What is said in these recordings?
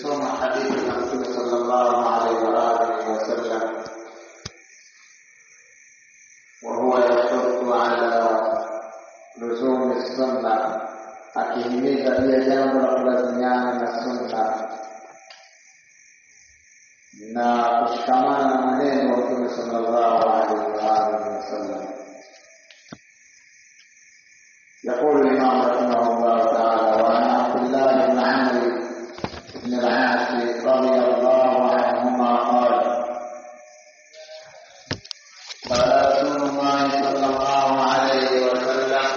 tukisoma hadithi za Mtume sallallahu alaihi wa alihi wasallam, wa huwa yashuddu ala luzumi sunna, akihimiza pia jambo la kulazimiana na sunna na kushikamana na maneno ya Mtume sallallahu alaihi wa alihi wasallam. يقول الإمام رحمه الله تعالى: وعن عبد الله بن عمرو بن العاص رضي الله عنهما قال: قال رسول الله صلى الله عليه وسلم: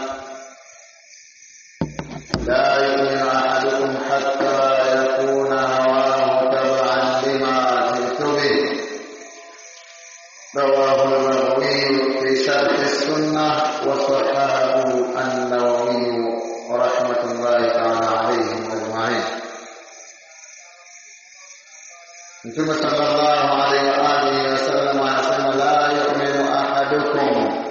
لا يؤمن أحدكم حتى يكون هواه تبعا لما جئت به. رواه البغوي في شرح السنة وصححه النووي رحمة الله تعالى عليهم أجمعين. Mtume sallallahu alaihi wa alihi wasallam anasema: la yu'minu ahadukum,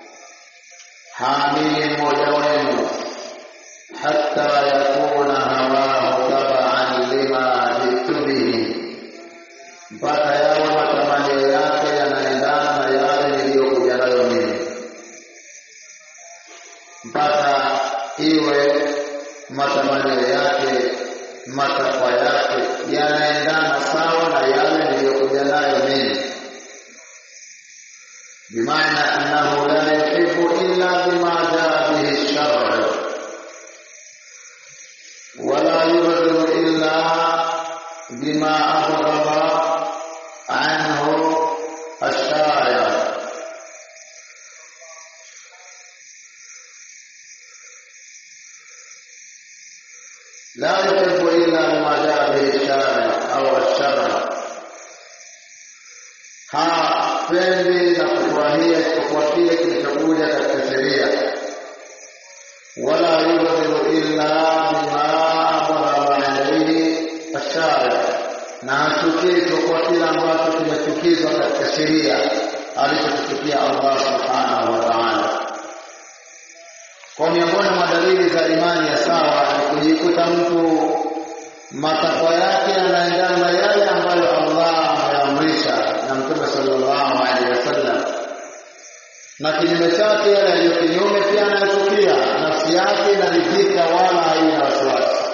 haamini mmoja wenu, hatta yakuna hawahu tab'an lima jitu bihi, mpaka yawe matamanio yake yanaendana na yale niliyokuja nayo mimi, mpaka iwe matamanio yake, matakwa yake yanaendana sawa na yale niliyokuja nayo mimi. Bimaana annahu la yuhibbu illa bima jaa bihi ash-shar'u wa la yubghidu illa bima abghadha anhu ash-shari'. لا يحب إلا ما جاء به الشارع أو الشرع. hapendi na kufurahia isipokuwa kile kilichokuja katika sheria. wala yubghidu illa bima abghadha alayhi ash-shari', na hachuki isipokuwa kile ambacho kimechukizwa katika sheria alichochukia Allah subhanahu wa ta'ala. Kwa miongoni mwa dalili za imani ya sawa ni kujikuta mtu matakwa yake yanaendana na yale ambayo Allah ameamrisha na Mtume sallallahu alaihi wasallam, na kinyume chake yale yaliyo kinyume pia anachukia, nafsi yake inaridhika wala haina wasiwasi.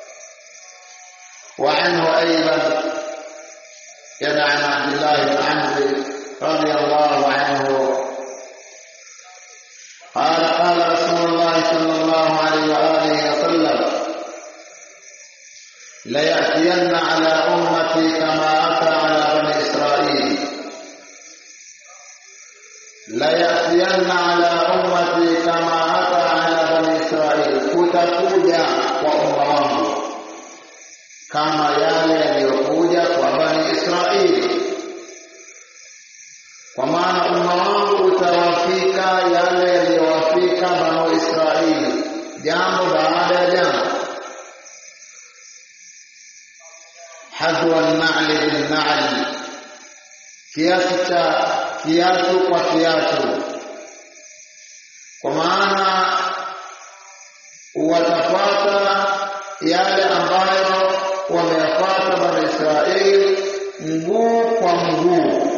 Wa anhu aidan yana Abdullah ibn Amr radiyallahu anhu قال رسول الله صلى الله عليه وآله وسلم: ليأتين على أمتي كما أتى على بني إسرائيل. ليأتين على أمتي كما أتى على بني إسرائيل. kutakuja kwa umma wangu kama yale yaliyokuja kwa bani Israeli, kwa maana umma wangu utawafika yale yaliyowafika bani Israeli, jambo baada ya jambo. hadwa an-na'li bil-na'li, kiatu kwa kiatu, kwa maana watapata yale ambayo wameyafuata bani Israeli mguu kwa mguu.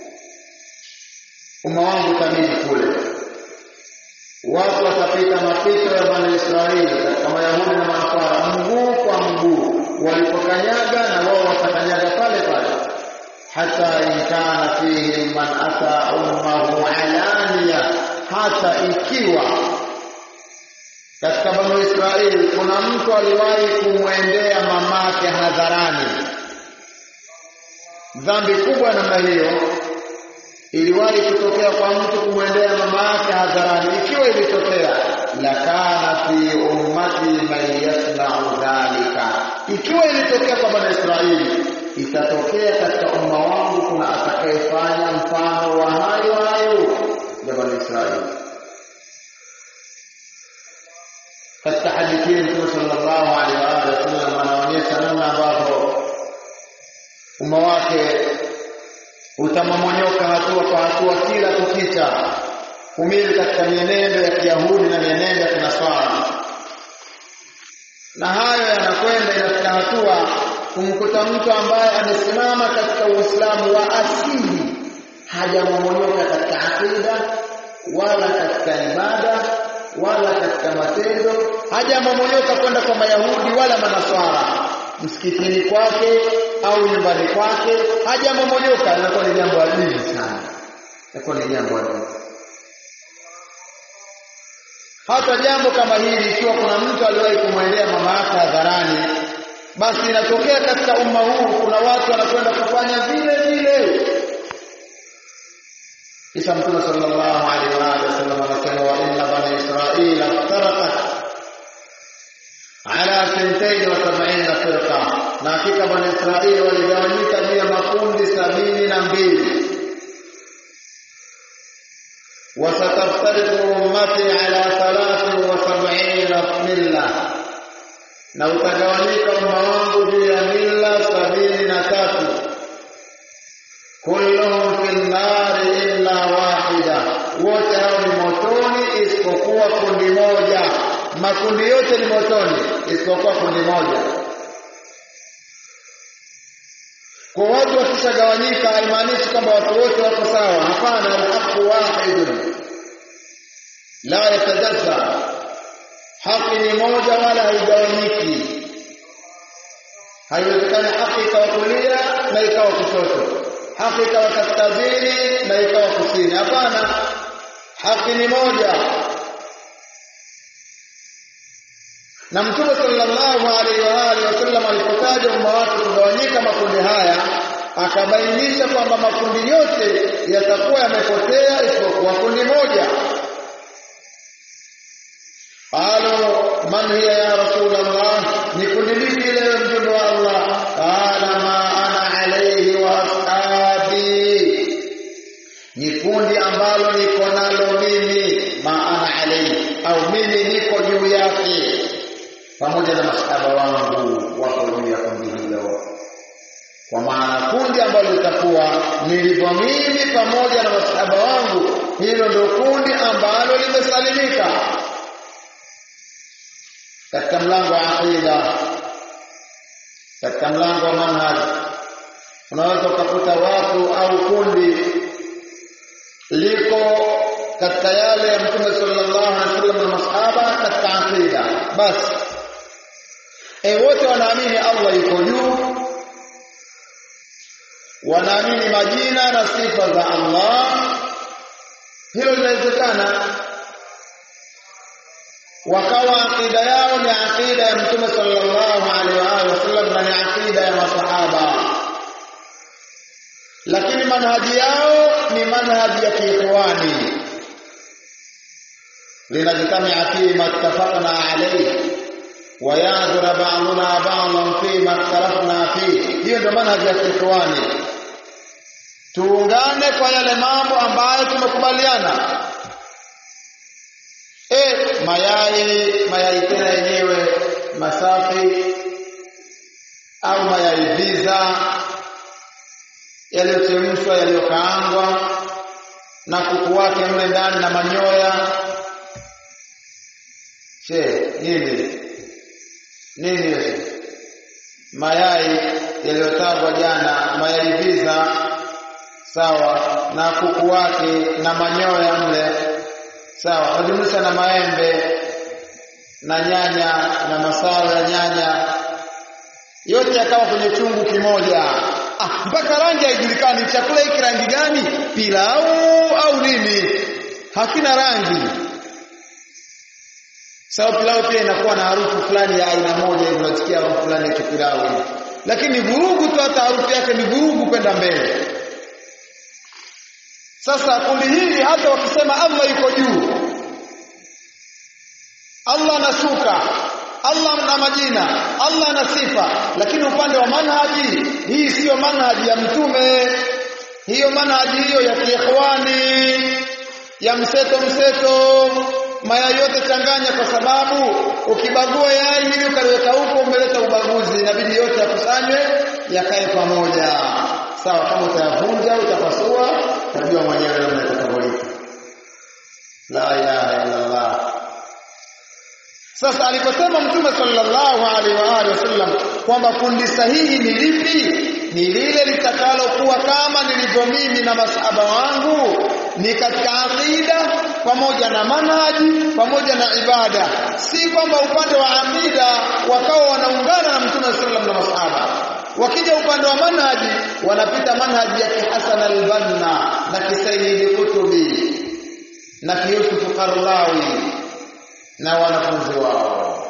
Umma wangu kamili kule, watu watapita mapito ya bani Israeli katika Mayahudi na Manasara mguu kwa mguu, walipokanyaga na wao watakanyaga pale pale. hata inkana fihi man ata ummahu alaniya, hata ikiwa katika bani Israeli kuna mtu aliwahi kumwendea mamake hadharani. Dhambi kubwa namna hiyo iliwahi kutokea kwa mtu kumwendea mama yake hadharani. Ikiwa ilitokea, la kana fi ummati man yasna'u dhalika, ikiwa ilitokea kwa bani Israeli, itatokea katika umma wangu kuna atakayefanya mfano wa hayo ya bani Israeli. Katika hadithi Mtume sallallahu alaihi wasallam anaonyesha namna ambavyo umma wake utamomonyoka hatua kwa hatua kila kukicha, kumili katika mienendo ya Kiyahudi na mienendo ya Kinasara. Na hayo yanakwenda inafika hatua kumkuta mtu ambaye amesimama katika Uislamu wa asili, hajamomonyoka katika akida wala katika ibada wala katika matendo, hajamomonyoka kwenda kwa Mayahudi wala Manaswara, msikitini kwake au nyumbani kwake, hajamomonyoka. Inakuwa ni jambo adili sana, inakuwa ni jambo adili. Hata jambo kama hili, ikiwa kuna mtu aliwahi kumwendea mama yake hadharani, basi inatokea katika umma huu kuna watu wanakwenda kufanya vile vile. Isa Mtume sallallahu alaihi wa sallam anasema, wa inna bani Israila iftaraqat ala 72 firqa, na hakika bani Israili waligawanyika juu ya makundi 72. وستفترق أمتي على 73 ملة، na utagawanyika umma wangu juu ya mila 73, kulluhum fil nar illa wahida, wote hao ni motoni isipokuwa kundi moja. Makundi yote ni motoni isipokuwa kundi moja. Kwa watu wakishagawanyika haimaanishi kwamba watu wote wako sawa. Hapana, al-haqqu wahidun la yatajazza, haki ni moja wala haigawanyiki. Haiwezekani haki ikawa kulia na ikawa kushoto, haki ikawa kaskazini na ikawa kusini. Hapana, haki ni moja. Na Mtume sallallahu alaihi wa sallam alipotaja umma wake kugawanyika makundi haya, akabainisha kwamba makundi yote yatakuwa yamepotea isipokuwa kundi moja. Qalu man hiya ya Rasulullah, ni kundi lipi leo mjumbe wa Allah? Qala ma ana alayhi wa ashabi, ni kundi ambalo niko nalo mimi, ma ana alayhi, au mimi niko juu yake pamoja na masahaba wangu wako juu ya kundi hilo. Kwa maana kundi ambalo litakuwa nilivyo mimi pamoja na masahaba wangu, hilo ndio kundi ambalo limesalimika. Katika mlango wa aqida, katika mlango wa manhaj, unaweza ukakuta watu au kundi liko katika yale ya Mtume sallallahu alaihi wasallam na masahaba katika aqida. Basi wote wanaamini Allah yuko juu, wanaamini majina na sifa za Allah. Hilo linawezekana. Wakawa aqida yao ni aqida ya Mtume sallallahu alaihi wasallam na ni aqida ya masahaba, lakini manhaji yao ni manhaji ya kiikhwani, linajtamia fi ma ittafaqna alayhi wa yadhura ba'duna ba'dan fi ma ikhtalafna fihi. Hiyo ndio manhaji ya kiikhwani, tuungane kwa yale mambo ambayo tumekubaliana. Mayai tena yenyewe masafi au mayai biza yaliyochemshwa, yaliyokaangwa na kuku wake mle ndani na manyoya. Nini mayai yaliyotagwa jana, mayai biza, sawa, na kuku wake na manyoya mle, sawa, wajumlisha na maembe na nyanya na masala ya nyanya, yote yakawa kwenye chungu kimoja. Mpaka rangi haijulikani, chakula hiki rangi gani, pilau au nini, hakina rangi. Sawa, pilau pia inakuwa na harufu fulani ya aina moja hivi, unasikia harufu fulani ya pilau, lakini vurugu tu, hata harufu yake ni vurugu kwenda mbele. Sasa kundi hili hata wakisema Allah yuko juu, Allah anashuka, Allah na majina, Allah na sifa, lakini upande wa manhaji, hii sio manhaji ya Mtume. Hiyo manhaji hiyo ya kiikhwani, ya mseto, mayai yote changanya, kwa sababu ukibagua yai hili ukaliweka huko umeleta ubaguzi. Inabidi yote yakusanywe yakae pamoja, sawa. Kama utayavunja utapasua, tajua mwenyewe leo unatakabolika. La ilaha illa Allah. Sasa aliposema Mtume sallallahu alaihi wa alihi wasallam kwamba kundi sahihi ni lipi? Ni lile litakalokuwa kama nilivyo mimi na masahaba wangu, ni katika aqida pamoja na manhaji pamoja na ibada. Si kwamba upande wa aqida wakawa wanaungana na Mtume sallallahu na masahaba, wakija upande wa manhaji wanapita manhaji ya Hasan al-Banna na Kisaini Kutubi na Yusuf Qarlawi na wanafunzi wao.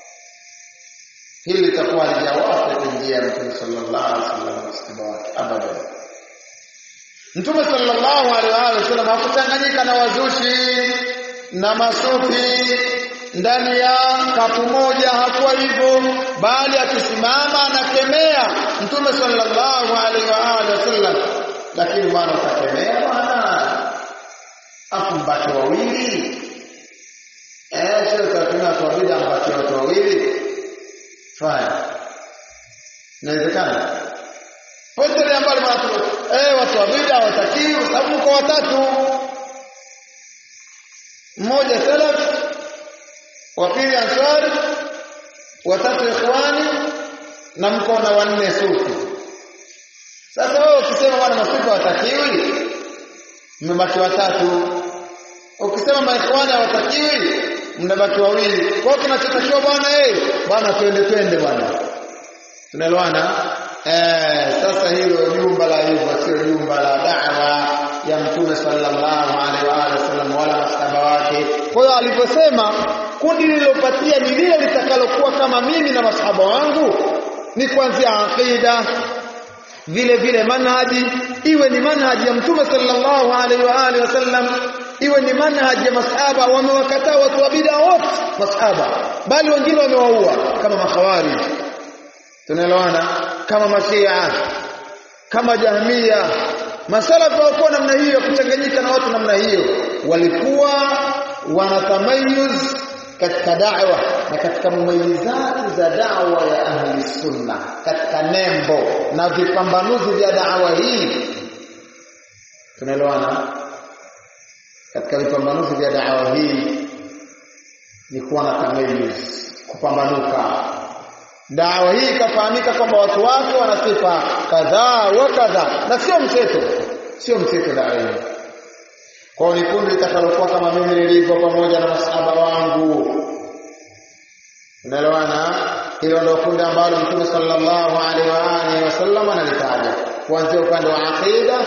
Hili litakuwa lijawapo kuingia ya Mtume sallallahu alaihi wasallam abadan. Mtume sallallahu alaihi wasallam hakuchanganyika na wazushi na masufi ndani ya kapu moja, hakuwa hivyo, bali akisimama anakemea Mtume sallallahu alaihi wasallam. Lakini bwana utakemea bwana afumbaki wawili, sio tatumia kwa bila ambaki watu wawili fine, inawezekana pote ambalo watu wawili hawatakiwi kwa sababu kwa watatu, mmoja salaf, wa pili ansar, watatu ikhwani na mko na wanne sufi. Sasa wewe ukisema bwana masufi hawatakiwi, mmebaki watatu. Ukisema maikhwani hawatakiwi, mnabaki wawili. Kwa hiyo kinachotakiwa bwana twende bwana. Tunaelewana? Sasa hilo jumba la hivyo sio jumba la da'wa ya Mtume sallallahu alaihi wasallam wala masahaba wake. Kwa hiyo aliposema kundi lililopatia ni lile litakalokuwa kama mimi na masahaba wangu, ni kuanzia aqida, vile vile manhaji, iwe ni manhaji ya Mtume sallallahu alaihi wasallam, iwe ni manhaji ya masahaba. Wamewakataa watu wa bid'a wote masahaba, bali wengine wamewaua kama makhawarij, tunaelewana, kama mashia, kama jahmia. Masalafu walikuwa namna hiyo, kuchanganyika na watu namna hiyo, walikuwa wanatamayuz katika da'wa na katika mumayizati za da'wa ya ahli sunna, katika nembo na vipambanuzi vya da'wa hii. Tunaelewana? Katika vipambanuzi vya da'wa hii ni kuwa na tamayuz, kupambanuka. Da'wa hii ikafahamika kwamba watu wake wana sifa kadhaa wa kadhaa, na sio mseto da'wa hii. Kwa ni kundi litakalokuwa kama mimi nilivyo pamoja na masahaba wangu. Unaelewana? Hilo ndio kundi ambalo Mtume sallallahu alaihi wasallam analitaja, kuanzia upande wa aqida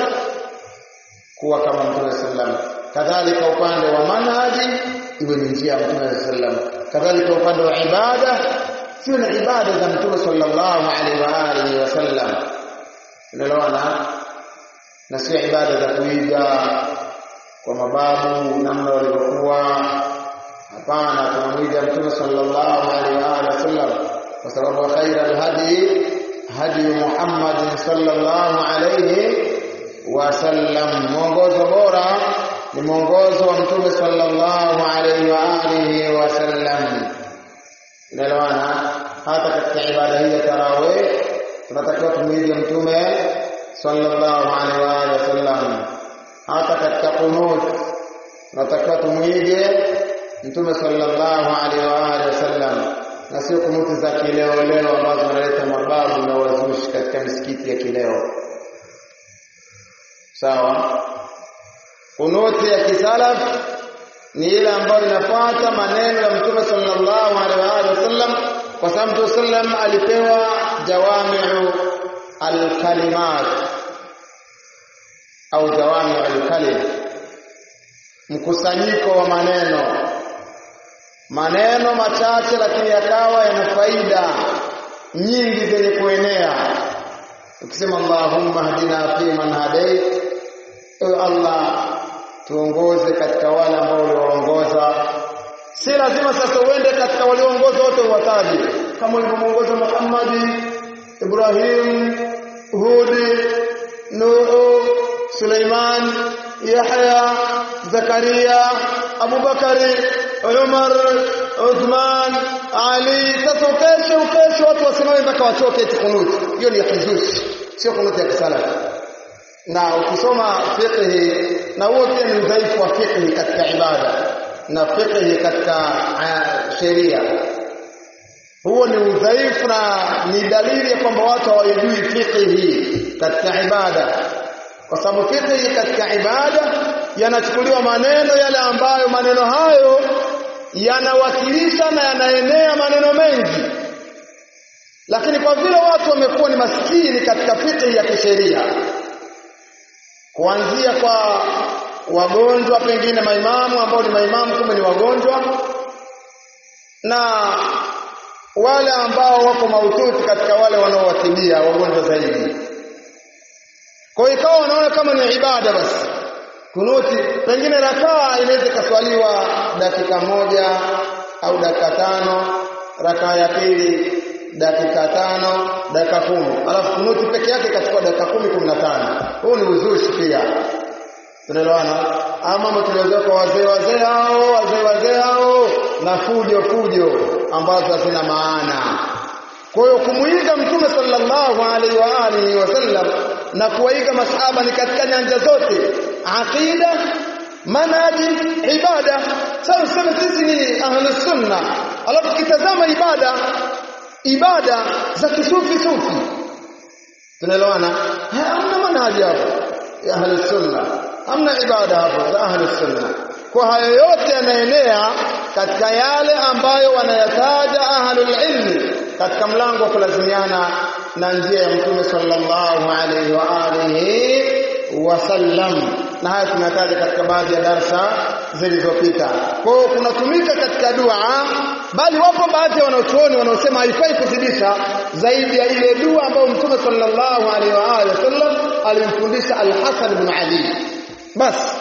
kuwa kama Mtume sallallahu, kadhalika upande wa manhaji iwe ni njia ya Mtume sallallahu, kadhalika upande wa ibada sio na ibada za Mtume sallallahu alaihi wasallam. Unaelewana? Na sio ibada za kuiga kwa mababu namna walivyokuwa. Hapana, tunamwiga Mtume sallallahu alaihi wasallam, kwa sababu khairal hadi Muhammad sallallahu alaihi wasallam. Mwongozo bora ni mwongozo wa Mtume sallallahu alaihi wasallam. Unaelewana? Hata katika ibada hii ya tarawih tunatakiwa tumwige Mtume sallallahu alaihi wasallam. Hata katika qunut tunatakiwa tumwige Mtume sallallahu alaihi wasallam, na sio kunuti za kileo ambazo zinaleta mababu na wazushi katika misikiti ya kileo. Sawa? Kunuti ya kisalaf ni ile ambayo inafuata maneno ya Mtume sallallahu alaihi wasallam, kwa sababu Mtume sallam alipewa jawami'u al-kalimat au jawami'u al-kalim, mkusanyiko wa maneno machache lakini yakawa yana faida nyingi zenye kuenea. Ukisema Allahumma hadina fi man hadait, ewe Allah tuongoze katika wale ambao ulioongoza. Si lazima sasa uende katika walioongoza wote uwataje, kama ulivyomuongoza Muhammad, Ibrahim, Hud, Nuh, Suleiman, Yahya, Zakaria, Abu Bakari, Umar, Uthman, Ali. Sasa ukesho watu wasimame mpaka wachoke eti kunuti. Hiyo ni ya kizushi, sio kunuti ya kisalafi. Na ukisoma fiqh, na huo pia ni udhaifu wa fiqh katika ibada, na fiqh katika sheria. Huo ni udhaifu na ni dalili ya kwamba watu hawajui fiqh katika ibada, kwa sababu fiqh katika ibada yanachukuliwa maneno yale ambayo maneno hayo yanawakilisha na yanaenea maneno mengi, lakini kwa vile watu wamekuwa ni maskini katika fiqh ya kisheria, kuanzia kwa wagonjwa, pengine maimamu ambao ni maimamu kumbe ni wagonjwa, na wale ambao wako mahututi katika wale wanaowatibia wagonjwa zaidi. Kwa hiyo ikawa wanaona kama ni ibada basi kunuti, pengine rakaa inaweza kuswaliwa dakika 1 au dakika 5, rakaa ya pili dakika 5, dakika 10, alafu kunuti peke yake ikachukua dakika 10-15. Huu ni uzushi pia. Tunaelewana? Ama mambo tuliyozoea kwa wazee hao na fujo ambazo hazina maana. Kwa hiyo kumuiga Mtume sallallahu alaihi wa alihi wasallam na kuwaiga masahaba ni katika nyanja zote: aqida, manhaji, ibada. Sasa sisi ni ahlus sunna, alafu kitazama ibada za kisufi, tunaelewana? Hamna manhaji hapo ya ahlus sunna, hamna ibada hapo za ahlus sunna. Kwa hayo yote yanaenea katika yale ambayo wanayataja ahlul ilmi katika mlango wa kulazimiana na njia ya Mtume sallallahu alaihi wa alihi wasallam, na haya tunataja katika baadhi ya darasa zilizopita. Kwa hiyo kunatumika katika dua, bali wapo baadhi ya wanachuoni wanaosema haifai kuzidisha zaidi ya ile dua ambayo Mtume sallallahu alaihi wa alihi wasallam alimfundisha Al-Hasan ibn Ali basi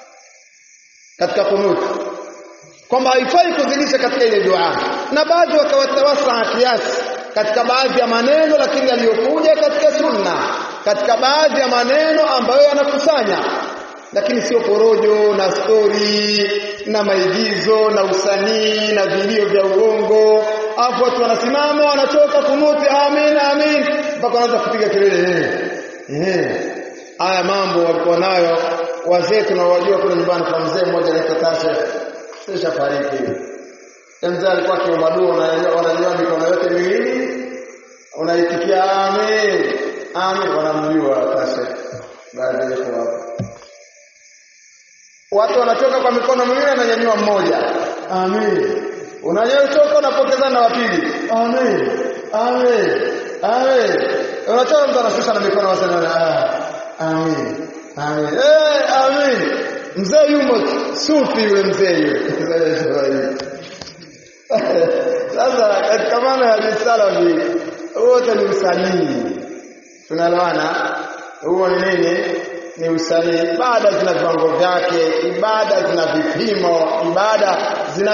katika kunut, kwamba haifai kuzidisha katika ile dua, na baadhi wakawatawasa kiasi katika baadhi ya maneno, lakini aliyokuja katika sunna katika baadhi ya maneno ambayo yanakusanya, lakini sio porojo na story na maigizo na usanii na vilio vya uongo. Hapo watu wanasimama wanatoka kunuti amin mpaka wanaanza kupiga kelele. Haya mambo walikuwa nayo wazee tunawajua kule nyumbani. Kwa mzee mmoja anaitwa Tasha, sasa fariki. Mzee alikuwa akiomba dua, unajua mikono yote miwili unaitikia amin, wanamjua Tasha. Baada ya hapo watu wanatoka kwa mikono miwili na nyanyua mmoja, amin. Unanyotoka unapokeza na wapili, amin. Unatoka mtu anashusha na mikono wasana, amin. Amin. Mzee yumo sufi yule mzee yule. Sasa katika maana ya salafi wote ni usanii. Tunaelewana? Huo ni nini? Ni usanii. Ibada zina viwango vyake, ibada zina vipimo, ibada zina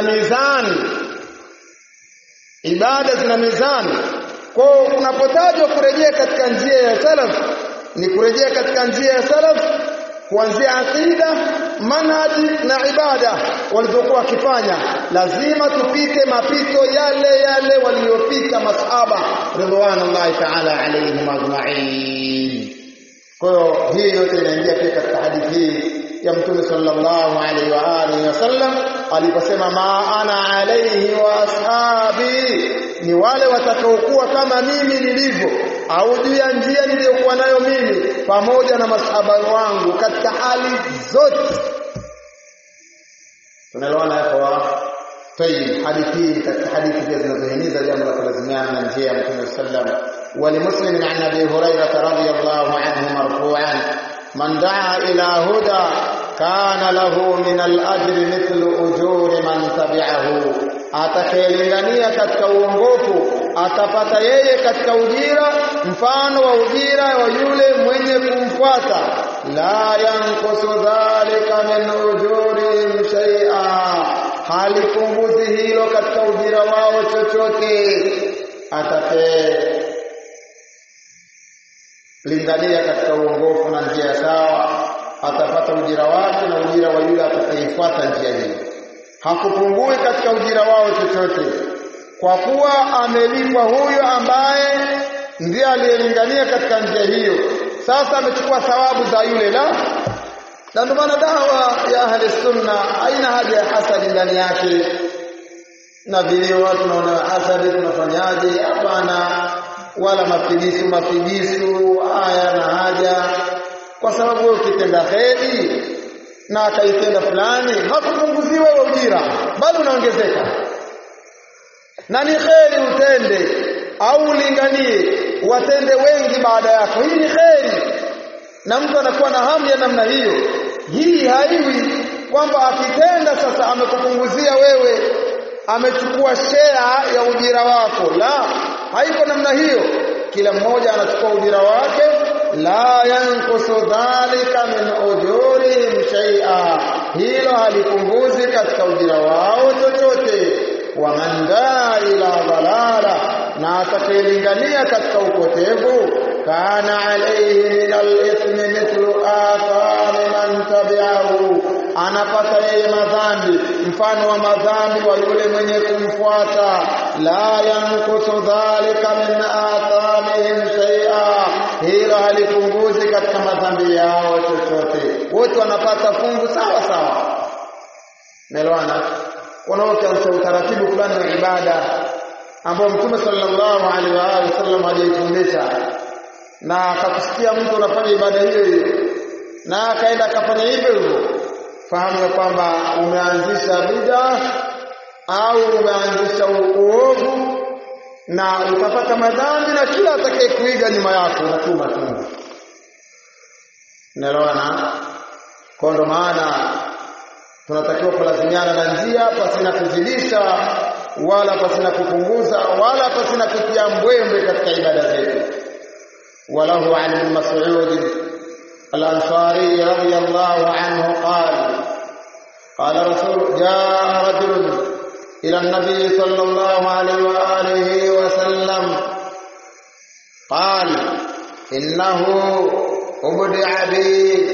mizani. Kwa unapotajwa kurejea katika njia ya salaf, ni kurejea katika njia ya salaf kuanzia aqida, manhaji na ibada walizokuwa wakifanya. Lazima tupite mapito yale waliopita masahaba ridwanullahi ta'ala alayhim ajma'in. Kwa hiyo hii yote inaingia katika hadithi ya Mtume sallallahu alaihi wa alihi wasallam aliposema, ma ana alayhi wa ashabi, ni wale watakaokuwa kama mimi nilivyo au juu ya njia niliyokuwa nayo mimi pamoja na masahaba wangu katika hali zote. Tunaelewana hapo? Tayeb, hadithi katika hadithi zinazohimiza jambo la kulazimiana na njia ya Mtume sallallahu alaihi wasallam. ولمسلم عن ابي هريره رضي الله عنه مرفوعا من دعا الى هدى كان له من الاجر مثل اجور من تبعه, atakayelingania katika uongofu atapata yeye katika ujira mfano wa ujira wa yule mwenye kumfuata. La yanqusu dhalika min ujuri shay'a, halipunguzi hilo katika ujira wao chochote. Atakayelingania katika uongofu na njia sawa atapata ujira wake na ujira wa yule atakayefuata njia hiyo. Hakupungui katika ujira wao chochote, kwa kuwa amelipwa huyo ambaye ndiye aliyelingania katika njia hiyo. Sasa amechukua thawabu za yule, la Na ndio maana dawa ya ahli sunna haina haja ya hasadi ndani yake. Na vile watu wanaona hasadi tunafanyaje? Hapana, wala mafigisu haya na haja, kwa sababu wewe ukitenda kheri na akaitenda fulani hakupunguzii wewe ujira, bali unaongezeka. Na ni kheri utende au ulinganie watende wengi baada yako, hii ni kheri, na mtu anakuwa na hamu ya namna hiyo. Hii haiwi kwamba akitenda sasa amekupunguzia wewe, amechukua share ya ujira wako. La, haiko namna hiyo. Kila mmoja anachukua ujira wake. La yanqusu dhalika min ujurihim shay'a, hilo halipunguzi katika ujira wao chochote. Wa man daa ila dhalala, na atakayelingania katika upotevu, kana alayhi min al-ithmi mithlu athami man tabi'ahu, anapata yeye madhambi mfano wa madhambi wa yule mwenye kumfuata. La yanqusu dhalika min athamihim shay'a, hilo halipunguzi katika madhambi yao chochote. Wote wanapata fungu sawa sawa. Melwana wanaoanza utaratibu fulani wa ibada ambao Mtume sallallahu alaihi wasallam hajifundisha, na akakusikia mtu unafanya ibada hiyo hiyo na akaenda akafanya hivyo, fahamu ya kwamba umeanzisha bid'a au umeanzisha uovu, na utapata madhambi, na kila atakayekuiga nyuma yako unatuma tu. Unaelewana? Kwa ndo maana tunatakiwa kulazimiana na njia pasina kuzidisha wala pasina kupunguza wala pasina kutia mbwembwe katika ibada zetu. Walahu an Ibn Mas'ud al-Ansari radiyallahu anhu qala jaa rajulun ila an-nabi sallallahu alayhi wa alihi wa sallam qala innahu ubdi'a bi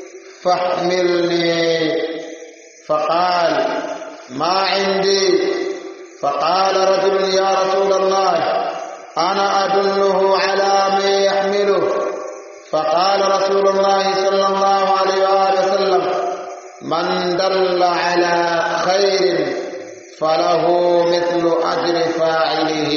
fahmilni فقال ما عندي. فقال رجل يا رسول الله أنا أدله على من يحمله. فقال رسول الله صلى الله عليه وسلم من دل على خير فله مثل أجر فاعله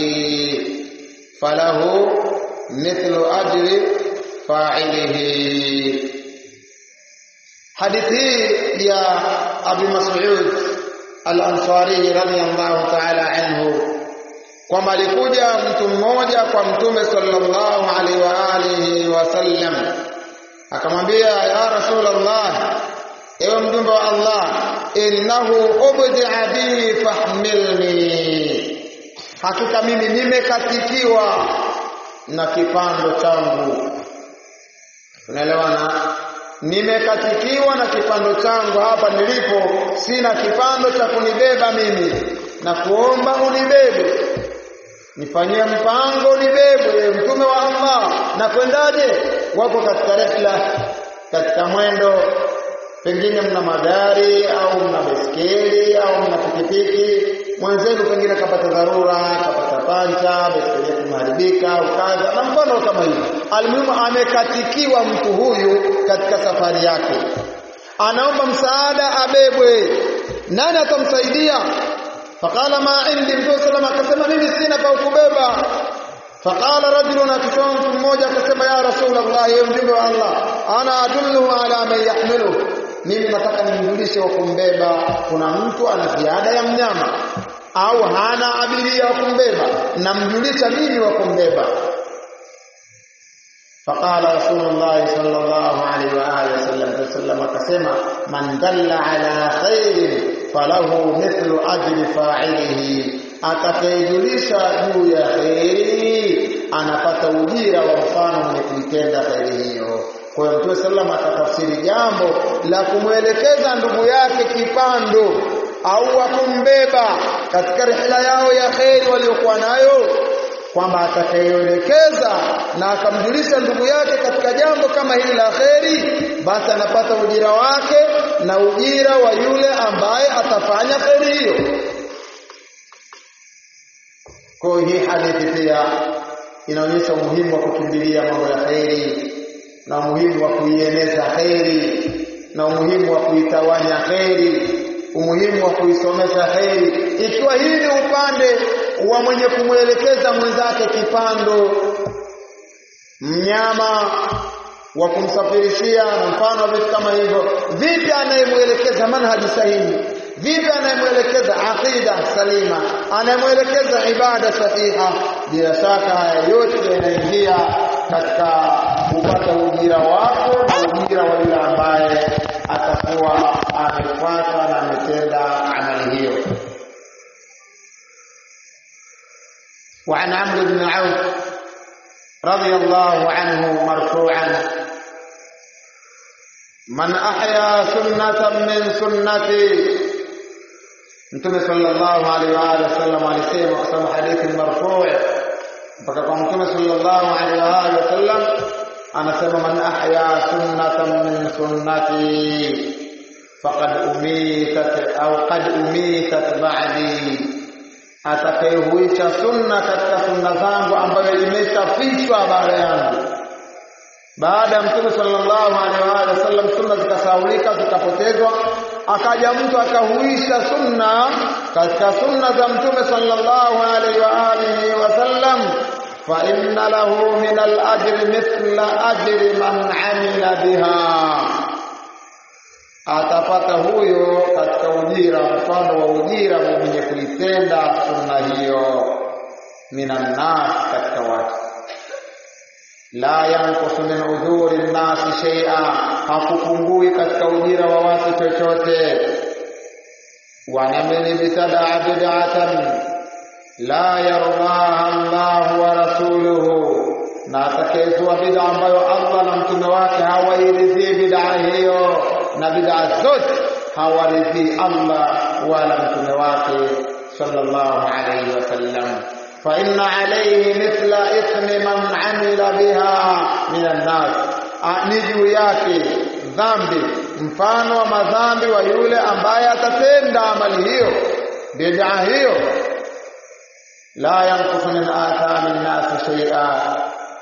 Hadithi ya Abu Mas'ud al-Ansari radhiyallahu ta'ala anhu, kwamba alikuja mtu mmoja kwa Mtume sallallahu alaihi wa alihi wasallam akamwambia, ya Rasulullah, ewe mjumbe wa Allah, innahu ubdi'a bi fahmilni, hakika mimi nimekatikiwa na kipando changu. Unaelewana? Nimekatikiwa na kipando changu, hapa nilipo sina kipando cha kunibeba mimi, na kuomba unibebe, nifanyie mpango unibebe, Mtume wa Allah. Na kwendaje? Wako katika rehla, katika mwendo, pengine mna magari au mna baiskeli au mna pikipiki, mwenzenu pengine kapata dharura, kapata pancha, baiskeli imeharibika au kadha na mfano kama hivyo. Almuhimu amekatikiwa mtu huyu katika safari yake, anaomba msaada abebwe. Nani atamsaidia? Faqala ma indi, Mtume sallallahu alayhi wasallam akasema mimi sina pa kubeba. Faqala rajulun, akisema mtu mmoja akasema, ya Rasulullah, ya mjumbe wa Allah, ana adullu ala man yahmilu, mimi nataka nimjulishe wa kumbeba. Kuna mtu ana ziada ya mnyama au hana abiria wa kumbeba, namjulisha mimi wa kumbeba. Faqala Rasulullah sallallahu alaihi wa alihi wasallam akasema, man dalla ala khairin falahu mithlu ajri fa'ilihi, atakayejulisha juu ya khairi anapata ujira wa mfano mwenye kuitenda khairi hiyo. Kwa hiyo Mtume sallallahu akatafsiri jambo la kumwelekeza ndugu yake kipando au wa kumbeba katika rihla yao ya khairi waliokuwa nayo, kwamba atakayeelekeza na akamjulisha ndugu yake katika jambo kama hili la khairi, basi anapata ujira wake na ujira wa yule ambaye atafanya khairi hiyo. Kwa hii hadithi pia inaonyesha umuhimu wa kukimbilia mambo ya khairi na umuhimu wa kuieneza khairi na umuhimu wa kuitawanya kheri, umuhimu wa kuisomesha kheri. Ikiwa hii ni upande wa mwenye kumwelekeza mwenzake kipando, mnyama wa kumsafirishia na mfano vitu kama hivyo, vipi anayemwelekeza manhaji sahihi, vipi anayemwelekeza aqida salima, anayemwelekeza ibada sahiha, bila shaka haya yote yanaingia katika kupata ujira wako na ujira wa yule ambaye atakuwa amefuata na ametenda amali hiyo. وعن عمرو بن عوف رضي الله عنه مرفوعا: من أحيا سنة من سنتي. Mtume sallallahu alaihi wa sallam alisema katika hadithi marfu' mpaka kwa Mtume sallallahu alaihi wa sallam anasema, man ahya sunnatan min sunnati faqad umitat au qad umitat ba'di, atakayehuisha sunna katika sunna zangu ambayo imeshafishwa baada yangu. Baada ya Mtume sallallahu alaihi wa sallam sunna zikasaulika, zikapotezwa, akaja mtu akahuisha sunna katika sunna za Mtume sallallahu alaihi wa sallam, fa inna lahu min al-ajri mithla ajri man amila biha, atapata huyo katika ujira mfano wa ujira mwenye kuitenda sunna hiyo, minan nas, katika watu. La yanqusu min udhuri an-nas shay'a, hakupungui katika ujira wa watu chochote. Wa man bitadaa bid'atan la yardaha Allah wa rasuluhu, na atakayezua bid'a ambayo Allah na mtume wake hawairidhii bid'a hiyo, na bid'a zote hawaridhii Allah wala mtume wake sallallahu alayhi wasallam, fa inna alayhi mithla ithmi man amila biha min an-nas, ni juu yake dhambi mfano wa madhambi wa yule ambaye atatenda amali hiyo, bid'a hiyo. La yanqusu min athami an-nas shay'a,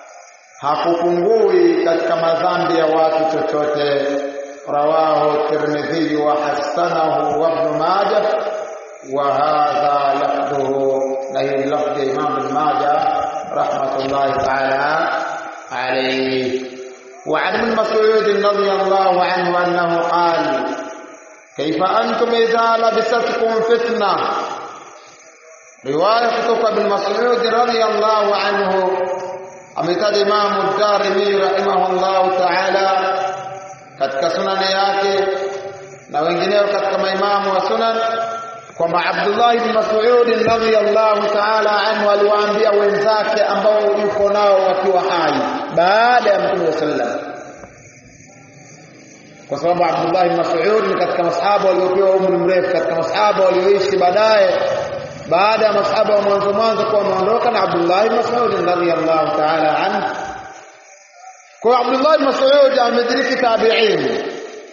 hakupungui katika madhambi ya watu chochote. Rawahu Tirmidhi wa hasanahu wa Ibn Majah wa hadha lafdhuhu, na hii lafdhi Imam Ibn Majah rahmatullahi ta'ala alayhi. وعن ابن مسعود رضي الله عنه أنه قال: كيف أنتم إذا لبستكم فتنة. رواية kutoka ابن مسعود رضي الله عنه, ametaja Imam ad-Darimi rahimahullah ta'ala katika sunani yake na wengineo katika maimamu wa sunan, kwamba Abdullah ibn Mas'ud radhiyallahu ta'ala anhu aliwaambia wenzake ambao yuko nao wakiwa hai baada ya Mtume sallam, kwa sababu Abdullah ibn Mas'ud ni katika masahaba waliopewa umri mrefu, katika masahaba walioishi baadaye baada ya masahaba wa mwanzo kwa muondoka na Abdullah ibn Mas'ud radhiyallahu ta'ala anhu. Kwa Abdullah ibn Mas'ud amediriki tabi'in,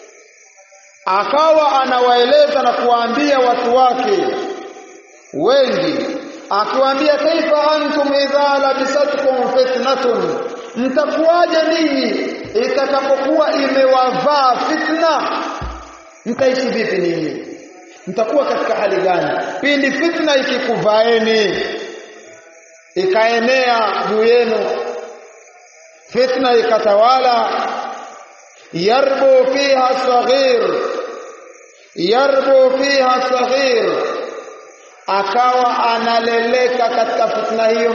akawa anawaeleza na kuwaambia watu wake wengi, akiwaambia kaifa antum idha labisatkum fitnatun, mtakuwaje ninyi itakapokuwa imewavaa fitna? Mtaishi vipi ninyi? Mtakuwa katika hali gani pindi fitna ikikuvaeni ikaenea juu yenu, fitna ikatawala? Yarbu fiha saghir, akawa analeleka katika fitna hiyo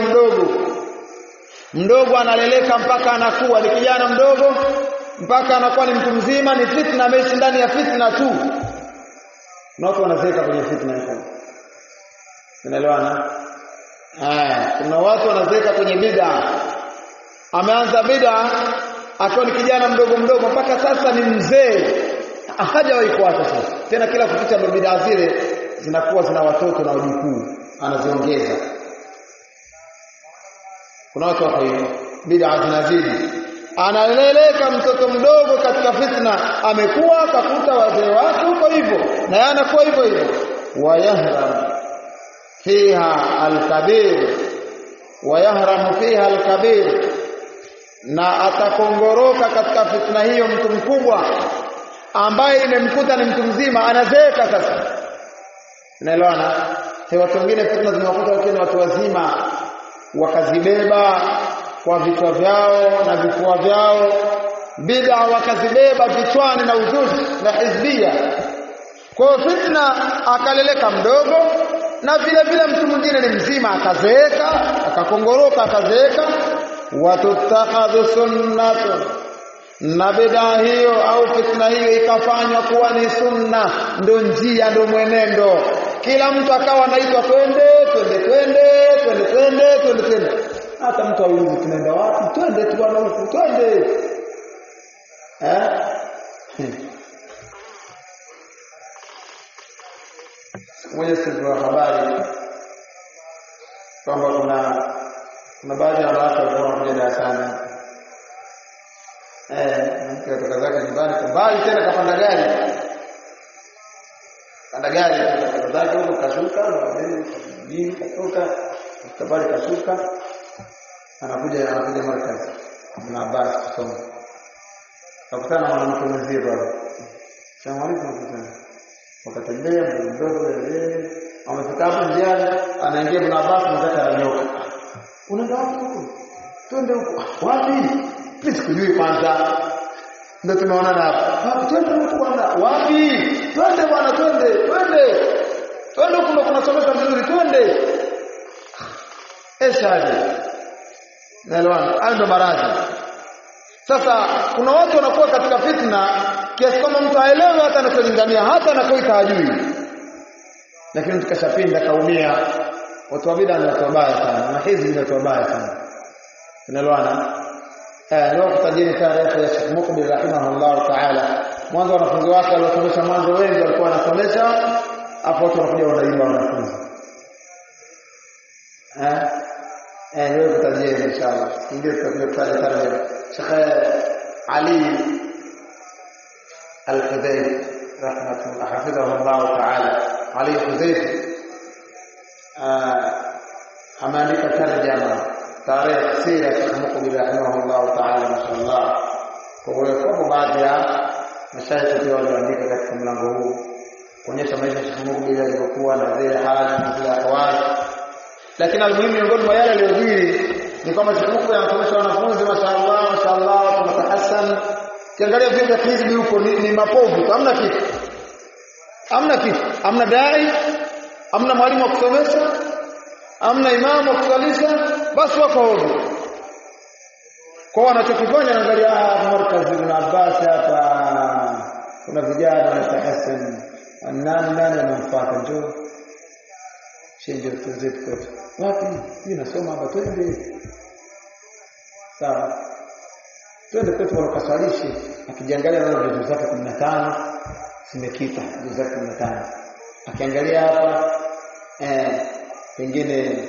mdogo analeleka mpaka anakuwa ni kijana mdogo mpaka anakuwa ni mtu mzima. Ni fitna, ameishi ndani ya fitna tu, na watu wanazeeka kwenye fitna hiyo. Unaelewana? Kuna watu wanazeeka kwenye bid'a. Ameanza bid'a akiwa ni kijana mdogo mpaka sasa ni mzee, hajawahi kuacha. Sasa tena kila kukicha bid'a zile zinakuwa zina watoto na wajukuu, anaziongeza. Kuna watu wa hiyo bid'a zinazidi, analeleka mtoto mdogo katika fitna, amekuwa akakuta wazee wake huko hivyo na yeye anakuwa hivyo. Wayahram fiha al-kabir, na atakongoroka katika fitna hiyo mtu mkubwa. ambaye imemkuta ni mtu mzima anazeeka sasa. Unaelewana? Watu wengine fitna zimewakuta watu wazima wakazibeba kwa vichwa vyao na vifua vyao, bid'a wakazibeba vichwani na uzushi na hizbia. Kwa fitna akaleleka mdogo, na vile vile mtu mwingine ni mzima akazeeka, akakongoroka akazeeka. Watuttakhadhu sunnatun, na bid'a hiyo au fitna hiyo ikafanywa kuwa ni sunna, ndo njia, ndo mwenendo. Kila mtu akawa anaitwa twende. Hata mtu aulize tunaenda wapi? Twende tu bwana huku, twende. Mmoja sikuwa habari kwamba kuna baadhi ya watu walikuwa wanakuja darasani. Mtu kutoka zake nyumbani mbali tena kapanda gari. Panda gari kutoka zake huko kashuka, na mimi katoka, kabali kashuka. Anakuja markazi. Ibn Abbas kusoma. Akutana na mwanamke mzee bado. Shamwali tunakutana. Wakatembea mdogo yeye, amefika hapo njiani, anaingia Ibn Abbas mzee ananyoka. Unaenda wapi huko? Twende huko. Wapi? Please kujui kwanza. Ndio tumeonana hapa. Twende huko bwana. Wapi? Twende bwana, twende. Twende huko kunasomeka vizuri, twende. Eshaje. Naelewana? Hayo ndo maradhi. Sasa kuna watu wanakuwa katika fitna kiasi kama mtu haelewi hata anacholingania, hata anakoita hajui. Lakini tukashapinda kaumia. Watu wa bid'a ni watu wabaya sana, na hizi ni watu wabaya sana. Tunaelewana? Leo kutajeni taarifa ya Sheikh Muqbil rahimahullah ta'ala. Mwanzo wanafunzi wake waliosomesha mwanzo wengi walikuwa wanasomesha, hapo watu wanakuja wanaimba wanafunzi. Leo kutajeni inshallah. Ndio tutakuja tarehe Sheikh Ali Al-Hudayth rahmatullah hafidhahullah ta'ala. Ali Hudayth ameandika tarjama tarehe sira ya Sheikh Muqbil rahimahullah ta'ala mashallah. Kwa hiyo kwa baadhi ya mashaikh pia waliandika katika mlango huu kuonyesha maisha ya Sheikh Muqbil yalivyokuwa na zile hali na zile ahwali. Lakini almuhimu miongoni mwa yale yaliyojiri ni kama Sheikh Muqbil anasomesha wanafunzi mashallah tunatahassan. Kiangalia vile hizbi huko ni mapovu, hamna kitu. Hamna dai, hamna mwalimu wa kusomesha, hamna imamu wa kusalisha, basi wako ovyo. Kwa wanachokifanya anaangalia markazi Ibn Abbas hapa kuna vijana wanatahassan. Nani anamfuata njoo. Chenje tuzetu kwetu. Wapi? Mimi nasoma hapa, twende. Sawa. Twende kwetu wakaswalishe. Akijiangalia na juzu zake 15 zimekita, juzu zake 15. Akiangalia hapa pengine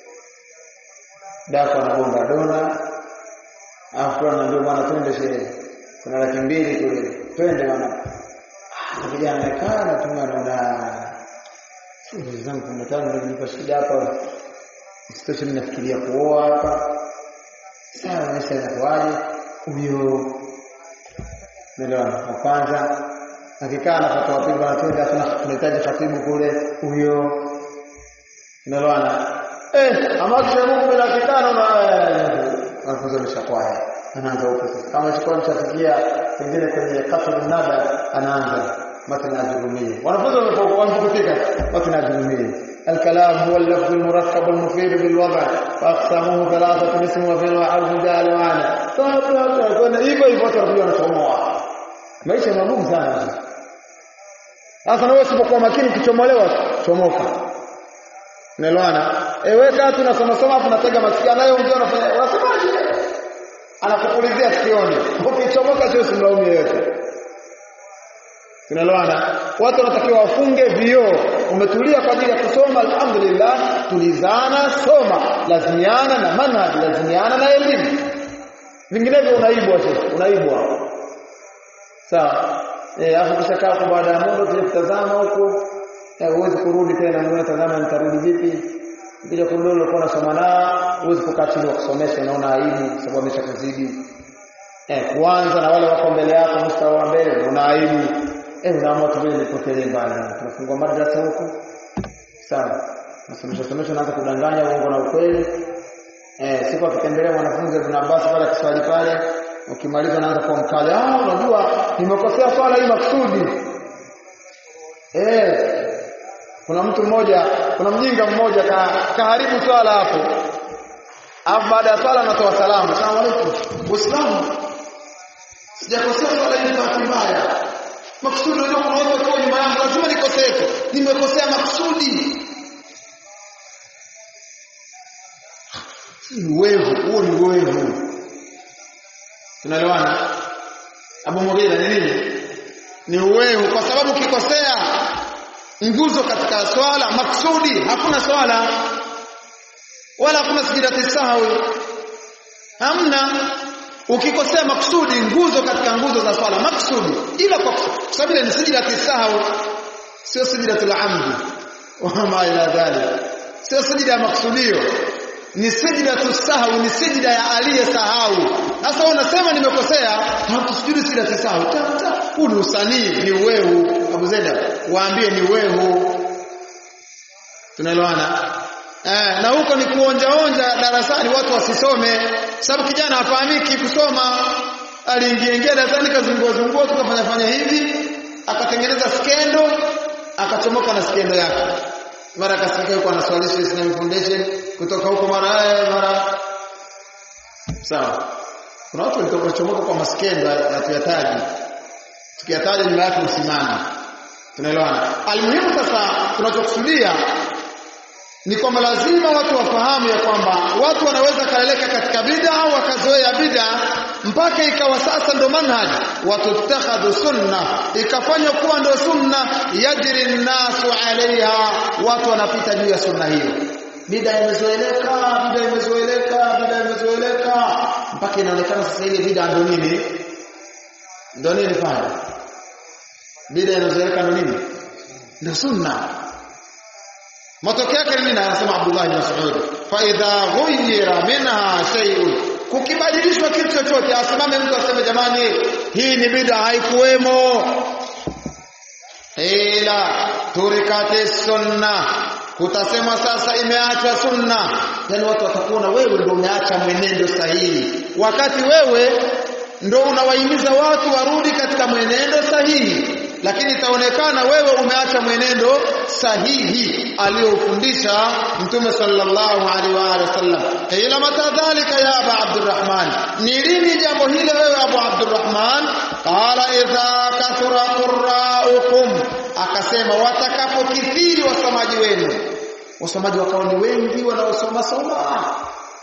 dako anagonga dona. Afu ndio bwana twende sherehe. Kuna 200 kule. Twende bwana. Vijana kana tunaona juzu zangu 15 ndio nipa shida hapa. Sisi tunafikiria kuoa hapa. Sawa, nishaje huyo ndio kwanza akikaa na watu wa pili wanatenda tunahitaji khatibu kule huyo ndio ambacho Mungu bila kitano na anafunza mshakwaya anaanza huko sasa kama chukua mshafikia pengine kwenye kasru nada anaanza matna ajrumia wanafunza wanapofika matna ajrumia الكلام هو اللفظ المركب المفيد بالوضع واقسامه ثلاثه اسم وفعل وحرف جاء ومعنى فكنا hivyo tutakuwa tunasomoa maisha magumu sana sasa na wewe usipokuwa makini ukichomolewa chomoka unaelewana weka tunasoma hapo tunatega masikio nayo ungeo unasemaje anakupulizia sikioni ukichomoka sio simlaumu yeyote tunaelewana watu wanatakiwa wafunge vioo umetulia kwa ajili ya kusoma alhamdulillah tulizana soma lazimiana na manhaj lazimiana na elimu vinginevyo unaibwa sawa hapo kishakaa kwa baada ya muda tunatazama huko huwezi kurudi tena unatazama nitarudi vipi bila kundolo kwa nasoma na huwezi kukaa chini kusomesha unaona aibu sababu ameshakuzidi Kwanza na wale wako mbele yako mstari wa mbele una aibu. Unaamua tu vile nipotelee mbali. Tunafungua madrasa huko. Sawa. Nasomesha naanza kudanganya uongo na ukweli. Siku akitembelea mwanafunzi Ibn Abbas pale kiswali pale, ukimaliza naanza kwa mkali. Unajua nimekosea swala hii maksudi. Kuna mtu mmoja, kuna mjinga mmoja kaharibu swala hapo. Alafu baada ya swala anatoa salamu. Asalamu alaykum. Uislamu. Sijakosea swala hii kwa mbaya. Maksudi ndio kuna watu kwa nyuma yangu lazima nikosee tu. Nimekosea maksudi. Wewe, huo ni wewe. Tunaelewana? Abu Mughira ni nini? Ni wewe kwa sababu ukikosea nguzo katika swala maksudi hakuna swala wala hakuna sijidati sahwi. Hamna. Ukikosea maksudi nguzo katika nguzo za swala maksudi ila kwa sababu ni sijidati sahwi sio sijidatul amdi wama ila dhalik. Sio sijida maksudio. Ni sijidatu sahwi, ni sijida ya aliyesahau. Sasa unasema nimekosea, hakusujudu sijidatu sahwi. Huu ni usanii, ni wewe. Abu Zaida, waambie ni wewe. Tunaelewana? Na huko ni kuonja darasani watu wasisome, sababu kijana hafahamiki kusoma. Aliingia darasani kazungua tukafanya hivi, akatengeneza skendo, akachomoka na skendo yake. Mara akasikia yuko anaswalisha Islamic Foundation kutoka huko mara sawa. Kuna watu walitoka chomoka kwa maskendo tuyataji. Tukiyataja nyuma yake msimama. Tunaelewana? Almuhimu sasa tunachokusudia ni kwamba lazima watu wafahamu ya kwamba watu wanaweza kaleleka katika bid'a au wakazoea bid'a mpaka ikawa sasa ndo manhaji watu takhadhu sunna ikafanywa kuwa ndo sunna yajri an-nasu alaiha, watu wanapita juu ya sunna hiyo. Bid'a imezoeleka mpaka inaonekana sasa ile bid'a ndo nini? Ndo nini fanya? Bid'a inazoeleka ndo nini? Ndo sunna. Matokeo yake nini? Anasema Abdullah ibn Mas'ud, fa idha ghayira minha shay'un, kukibadilishwa kitu chochote asimame mtu aseme jamani hii ni bid'a haikuwemo. Ila turikati sunna, kutasema sasa imeacha sunna. Yani watu watakuona wewe ndio umeacha mwenendo sahihi, wakati wewe ndio unawahimiza watu warudi katika mwenendo sahihi, lakini itaonekana wewe umeacha mwenendo sahihi aliyofundisha Mtume sallallahu alaihi wa sallam. Ila matadhalika ya Abu Abdurrahman, ni lini jambo hilo wewe Abu Abdurrahman? Qala idha kathura qurra'ukum, akasema watakapokithiri wasomaji wenu, wasomaji wakawa ni wengi wanaosoma.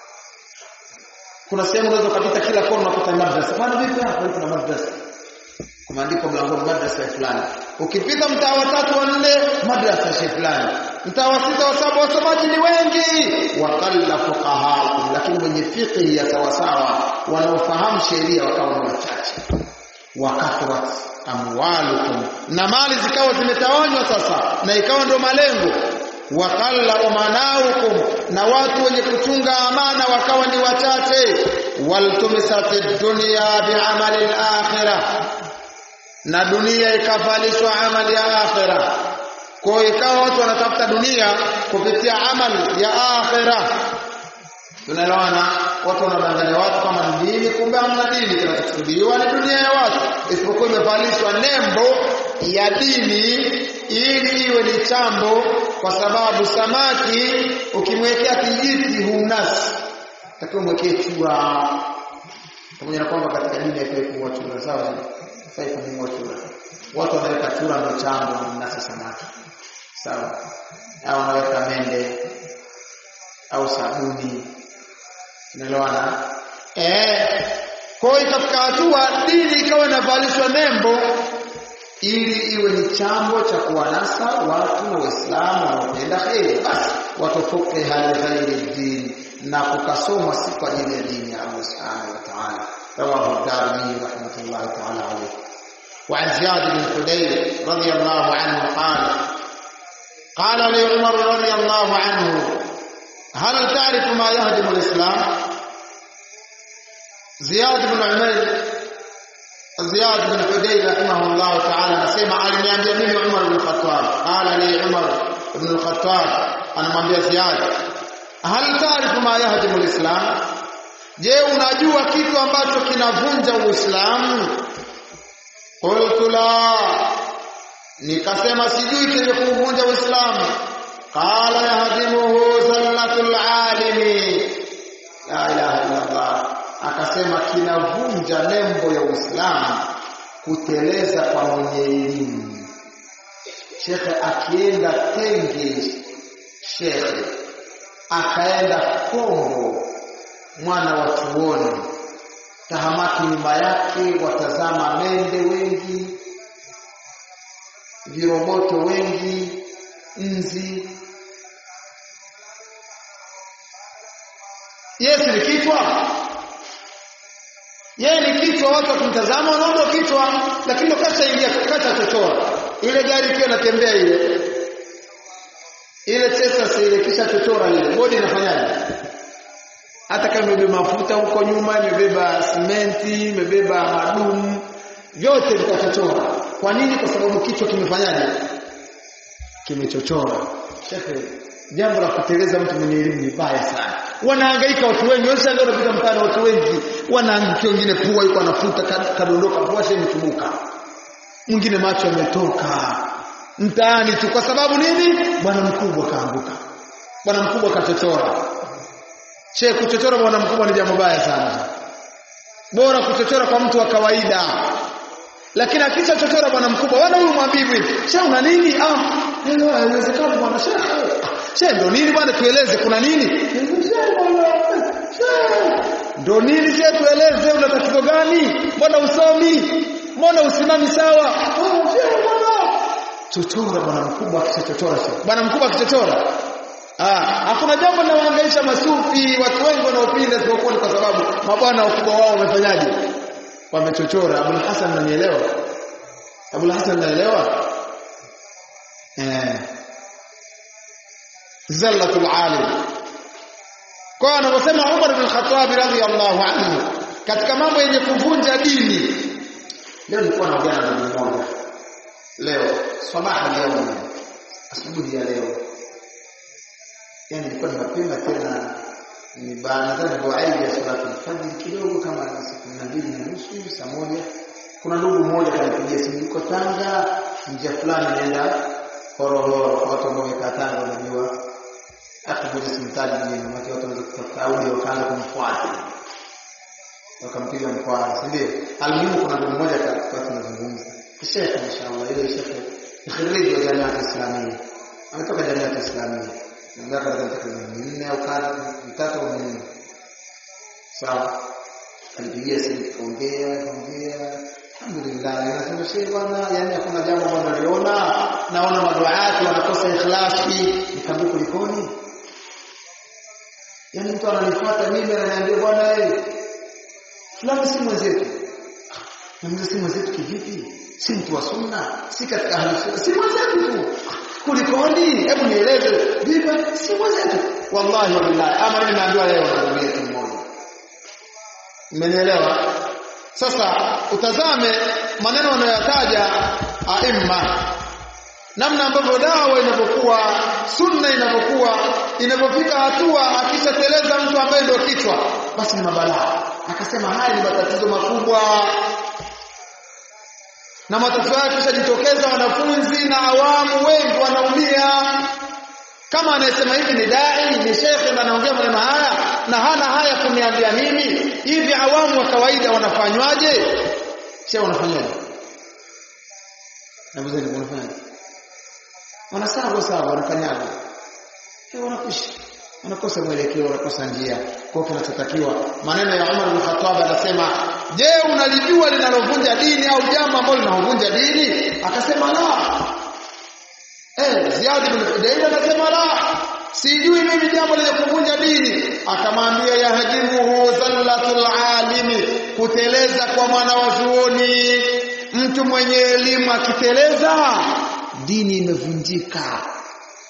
Kuna sehemu unaweza kupita kila kona unakuta madrasa. Bwana vipi hapa kuna madrasa? Kumeandikwa mlango madrasa fulani. Ukipita mtaa wa 3 wa 4 madrasa fulani. Mtaa wa 6 wa 7 wasomaji ni wengi. Waqalla fuqaha, lakini wenye fiqh ya sawa sawa wanaofahamu sheria wakawa ni wachache. Wakathrat amwalukum, na mali zikawa zimetawanywa sasa na ikawa ndio malengo. Waqalla umanaukum, na watu wenye kuchunga amana wakawa ni wachache. Waltumisatid dunya bi'amali al-akhirah, na dunia ikavalishwa amali ya akhirah. Kwa ikawa watu wanatafuta dunia kupitia amali ya akhirah. Tunaelewana? Watu wanadanganya watu kama ni dini, kumbe hamna dini. Kinachokusudiwa ni dunia ya watu, isipokuwa imevalishwa nembo ya dini ili iwe ni chambo, kwa sababu samaki ukimwekea kijiti humnasi, takiwa mwekee chura. Pamoja na kwamba katika dini haifai kuwa chura, sawa? Haifai kuwa chura. Watu wanaweka chura ndio chambo humnasi samaki, sawa? Au wanaweka mende au sabuni. Unaelewana? Kwa hiyo katika hatua dini ikawa inavalishwa nembo ili iwe ni chambo cha kuwanasa watu na Waislamu wanaopenda kheri, basi watofoke hali ghairi dini, na kukasoma si kwa ajili ya dini ya Allah subhanahu wa ta'ala. Rawahu ad-Darimi rahmatullahi ta'ala alayhi. Wa an Ziyad bin Hudayr radiyallahu anhu qala li Umar radiyallahu anhu hal ta'rifu ma yahdimu al-Islam? Ziyad bin Umayr Ziyad bin Hudayr rahimahullah ta'ala anasema aliniambia mimi Umar ibn Khattab, qala li Umar ibn al-Khattab, anamwambia Ziyad, hal taarifu ma yahdimu al-Islam? Je, unajua kitu ambacho kinavunja Uislamu? Qultu la, nikasema sijui kile kuvunja Uislamu. Qala yahdimuhu zallatul alimi, la ilaha illa Allah, akasema kinavunja nembo ya Uislamu kuteleza kwa mwenye elimu. Shekhe akienda Tenge, shekhe akaenda Kongo, mwana wa chuoni, tahamaki nyuma yake watazama mende wengi, viroboto wengi, nzi. Yes, ni kichwa. Yeye ni kichwa, watu wakimtazama wanaona kichwa, lakini kashaingia kata chochora. Ile gari ikiwa inatembea ile Tesla ile kisha chochora ile. Bodi inafanyaje? Hata kama imebeba mafuta huko nyuma, imebeba simenti, imebeba madumu, vyote vitachochora. Kwa nini? Kwa sababu kichwa kimefanyaje? Kimechochora. Shehe, jambo la kuteleza mtu mwenye elimu ni baya sana. Wanahangaika watu wengi, wao ndio wanapita mtaani, watu wengi wanaangukia, wengine pua yuko anafuta kadondoka, pua sasa imetubuka. Mwingine macho yametoka. Mtaani tu kwa sababu nini? Bwana mkubwa kaanguka. Bwana mkubwa kachochora. Shehe, kuchochora bwana mkubwa ni jambo baya sana. Bora kuchochora kwa mtu wa kawaida. Lakini akisha chochora bwana mkubwa, wana huyu mwabibu hivi, shehe una nini? Ndio haiwezekani bwana shehe. Shehe ndo nini bwana, tueleze kuna nini? Ndo nini shehe, tueleze una tatizo gani? Mbona usomi? Mbona usimami sawa? Shehe bwana. Chochora bwana mkubwa, akichochora shehe. Bwana mkubwa akichochora. Hakuna jambo linalohangaisha masufi, watu wengi wanaopinda isipokuwa kwa sababu mabwana wakubwa wao wamefanyaje? Wamechochora. Abul Hasan ananielewa? Abul Hasan ananielewa? Zallatul alim. Kwa anaposema Umar ibn Khattab radhiyallahu anhu katika mambo yenye kuvunja dini. Leo nilikuwa naongea na mtu mmoja. Leo asubuhi ya leo. Yani nilikuwa nimepima tena ni baada ya dua ya salatu al-fajr kidogo kama siku 2:30 saa moja. Kuna ndugu mmoja kanipigia simu, yuko Tanga, njia fulani naenda Horohoro, watu ambao wamekaa Tanga wanajua. Akakuja simtaji mimi, na watu wanaweza kutafuta audio wakaanza kumfuata. Wakampiga mkwara, si ndio? Alimu kuna ndugu mmoja kwa tunazungumza. Sheikh inshallah, ile sheikh khiriji wa Jamia Islamia. Ametoka Jamia Islamia. Ndio katika nini au kadri vitatu au nini. Sawa. Alipigia simu kuongea. Alhamdulillah, nasema sheikh bwana, yani hakuna jambo ambalo naliona, naona maduaati wanakosa ikhlasi, nikamwambia kulikoni? Yani mtu ananifuata mimi ananiambia bwana fulani si mwenzetu. Na si mwenzetu kivipi? Si mtu wa sunna, si katika ahli sunna, si mwenzetu tu. Kulikoni? Hebu nieleze vipi si mwenzetu? Wallahi wa billahi, ama mimi naambiwa leo na ndugu yetu mmoja. Mmenielewa? Sasa utazame maneno wanayotaja aima, namna ambavyo dawa inapokuwa, sunna inapokuwa, inapofika hatua akishateleza mtu ambaye ndio kichwa, basi ni mabalaa. Akasema haya ni matatizo makubwa, na matatizo yake yashajitokeza, wanafunzi na awamu wengi wanaumia. Kama anasema hivi ni dai, ni shekhe na anaongea maneno haya na hana haya kuniambia mimi, hivi awamu wa kawaida wanafanywaje? Shehe wanafanyaje? Na mzee wanafanyaje? Wanasawa wanafanyaje? Wanakushi, wanakosa mwelekeo, wanakosa njia. Kwa kinachotakiwa, maneno ya Umar bin Khattab anasema, je, unalijua linalovunja dini au jambo ambalo linavunja dini? Akasema la. Ziyad bin Hudayr anasema la, sijui mimi jambo lenye kuvunja dini. Akamwambia yahdimuhu zallatul alimi, kuteleza kwa mwana wa zuoni. Mtu mwenye elimu akiteleza, dini imevunjika.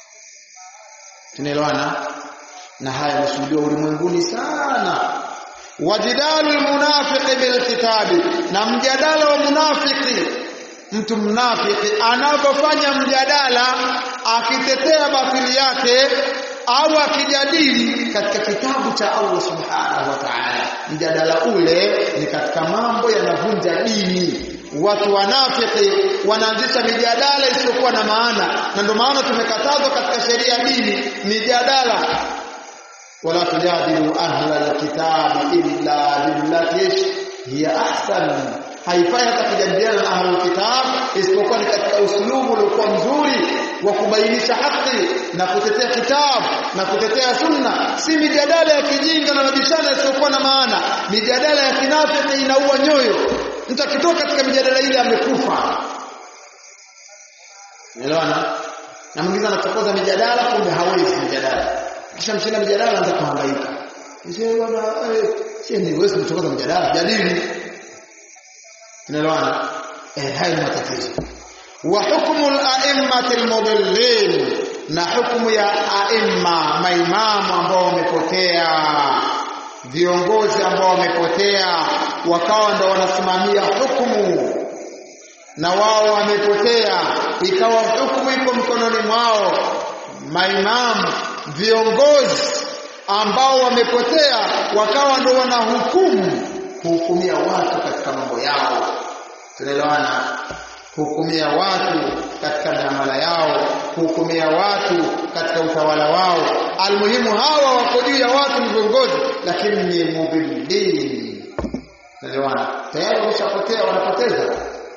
Tunaelewana? Na haya yanashuhudiwa ulimwenguni sana. wajidalul munafiqi bil kitabi, na mjadala wa munafiki, mtu mnafiki anapofanya mjadala akitetea batili yake au akijadili katika kitabu cha Allah subhanahu wa ta'ala, mjadala ule ni katika mambo yanavunja dini. Watu wanafiki wanaanzisha mijadala isiyokuwa na maana, na ndio maana tumekatazwa katika sheria ya dini mijadala. Wala tujadilu ahla alkitabi illa billati hiya ahsan, haifai hata kujadiliana na ahli alkitab isipokuwa katika uslubu uliokuwa mzuri wa kubainisha haki na kutetea kitabu na kutetea sunna, si mijadala ya kijinga na mabishano isiyokuwa na maana. Mijadala ya kinafiki inaua nyoyo. Mtu akitoka katika mijadala ile amekufa. Unaelewana? Na mwingine anachokoza mijadala kumbe hawezi mijadala. Kisha mshinda mijadala anaanza kuhangaika. Sio bwana, si ni wewe unachokoza mijadala, jadili. Unaelewana? Hayo ni matatizo. Wa hukmul a'immatil mudallin, na hukumu ya aimma, maimamu ambao wamepotea, viongozi ambao wamepotea wakawa ndo wanasimamia hukumu na wao wamepotea, ikawa hukumu iko mkononi mwao. Maimamu, viongozi ambao wamepotea wakawa ndo wanahukumia watu katika mambo yao. Tunaelewana? Hukumia watu katika miamala yao, hukumia watu katika utawala wao. Almuhimu hawa wako juu ya watu, ni viongozi, lakini ni mubillin. Naelewana? Tayari wameshapotea, wanapoteza.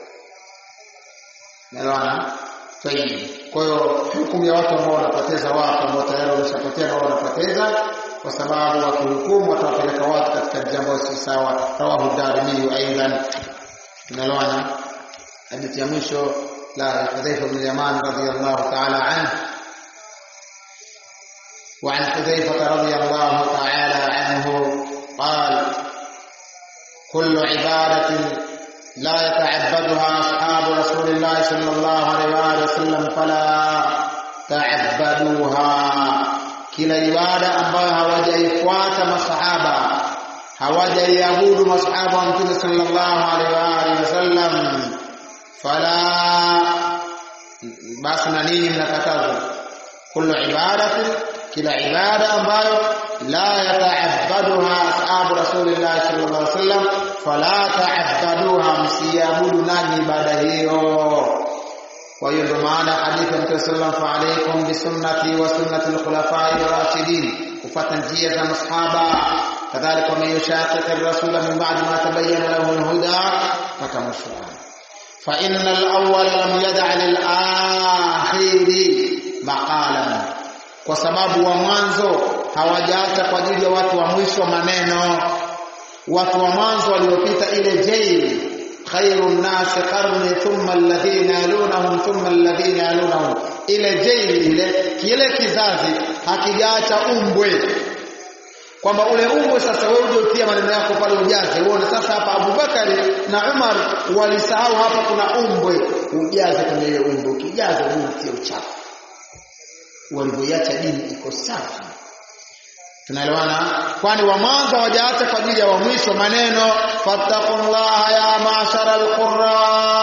Naelewana? Kwa hiyo hukumu ya watu ambao wanapoteza, watu ambao tayari wameshapotea na wanapoteza, kwa sababu wakihukumu watawapeleka watu katika jambo si sawa. Rawahu Darimi aidan. Naelewana? Hadithi ya mwisho la Hudhaifa bin Yaman radhiyallahu ta'ala anhu. وعن حذيفة رضي الله تعالى عنه قال: كل عبادة لا يتعبدها أصحاب رسول الله صلى الله عليه وسلم فلا تعبدوها. kila ibada ambayo hawajaifuata masahaba, hawajaiabudu masahaba wa Mtume sallallahu alaihi wasallam, fala, basi na nini mnakataza? Kullu ibadatin, kila ibada ambayo la yata'abbaduha ashabu rasulillah sallallahu alaihi wasallam fala ta'abbaduha, msiabudu nani ibada hiyo. Kwa hiyo ndio maana hadithi ya Mtume sallallahu alaihi wasallam, bi sunnati wa sunnati al-khulafai ar-rashidin, kufuata njia za masahaba. Kadhalika man yushaqiq ar-rasul min ba'di ma tabayyana lahu al-huda fatamashwa. Fa innal awwal lam yad'a lil-akhiri maqalan, kwa sababu wa mwanzo hawajaacha kwa ajili ya watu wa mwisho maneno. Watu wa mwanzo waliopita ile jail, khairun nas qarni thumma alladhina yalunhum thumma alladhina yalunhum, ile jail ile, kile kizazi hakijaacha umbwe, kwamba ule umbwe sasa wewe uje utie maneno yako pale ujaze. Uone sasa hapa Abubakari na Umar walisahau hapa kuna umbwe, ujaze kwenye ile umbwe, ukijaza utie uchafu. Walivyoacha dini iko safi. Tunaelewana? Kwani wa mwanzo hawajaacha kwa ajili ya wa mwisho maneno. Fattaqullaha ya ma'shara al-qurra,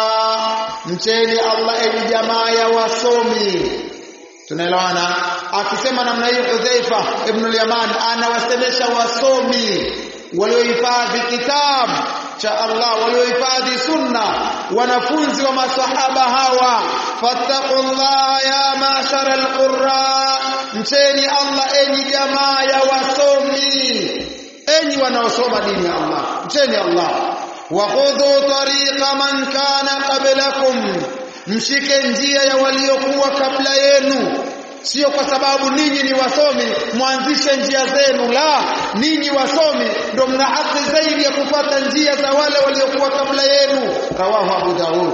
mcheni Allah enyi jamaa ya wasomi. Tunaelewana? Akisema namna hiyo Hudhaifa ibn al-Yaman anawasemesha wasomi waliohifadhi kitabu cha Allah, waliohifadhi sunna, wanafunzi wa masahaba hawa. Fattaqullaha ya ma'shara al-qurra, mcheni Allah enyi jamaa ya wasomi, enyi wanaosoma dini ya Allah, mcheni Allah. Wa khudhu tariqa man kana qablakum, mshike njia ya waliokuwa kabla yenu. Sio kwa sababu ninyi ni wasomi mwanzishe njia zenu, la, ninyi wasomi ndio mna haki zaidi ya kufuata njia za wale waliokuwa kabla yenu. Rawahu Abu Daud.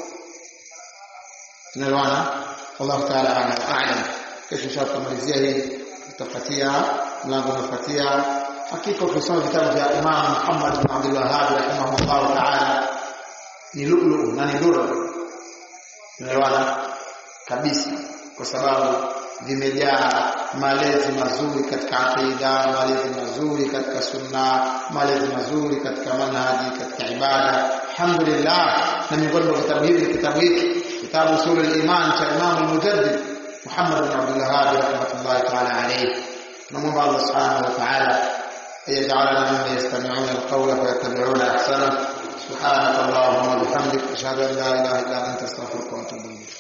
Tunaelewana? Allah ta'ala a'lam. Kesho tutamalizia hii, tutafuatia mlango unaofuatia. Hakika kusoma vitabu vya Imam Muhammad bin Abdul Wahhab rahimahullah ta'ala ni lulu na ni dura. Tunaelewana kabisa, kwa sababu vimejaa malezi mazuri katika aqida, malezi mazuri katika sunna, malezi mazuri katika manhaji, katika ibada. Alhamdulillah. Na miongoni mwa vitabu hivi ni kitabu hiki, kitabu Usul al-Iman cha Imam al-Mujaddid Muhammad bin Abdul Wahhab rahmatullahi ta'ala alayhi. Namuomba Allah subhanahu wa ta'ala ayaj'alana mimman yastami'una al-qawla fayattabi'una ahsana. Subhanakallahumma wa bihamdika ashhadu an la ilaha illa anta astaghfiruka wa atubu ilayk.